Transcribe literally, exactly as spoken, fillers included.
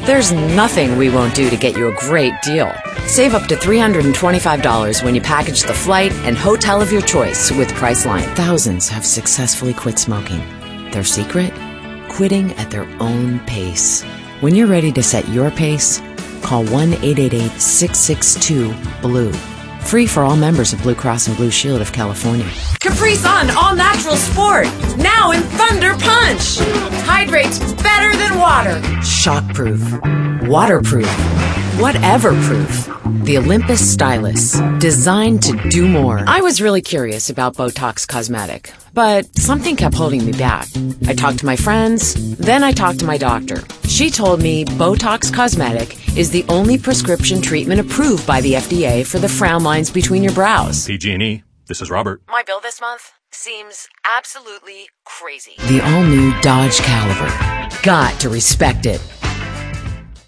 There's nothing we won't do to get you a great deal. Save up to three hundred twenty-five dollars when you package the flight and hotel of your choice with Priceline. Thousands have successfully quit smoking. Their secret? Quitting at their own pace. When you're ready to set your pace, call one eight eight eight, six six two, B L U E. Free for all members of Blue Cross and Blue Shield of California. Capri Sun All Natural Sport, now in Thunder Punch. Hydrates better than water. Shockproof, waterproof, whatever proof. The Olympus Stylus, designed to do more. I was really curious about Botox Cosmetic, but something kept holding me back. I talked to my friends, then I talked to my doctor. She told me Botox Cosmetic is the only prescription treatment approved by the F D A for the frown lines between your brows. P G and E, this is Robert. My bill this month seems absolutely crazy. The all-new Dodge Caliber. Got to respect it.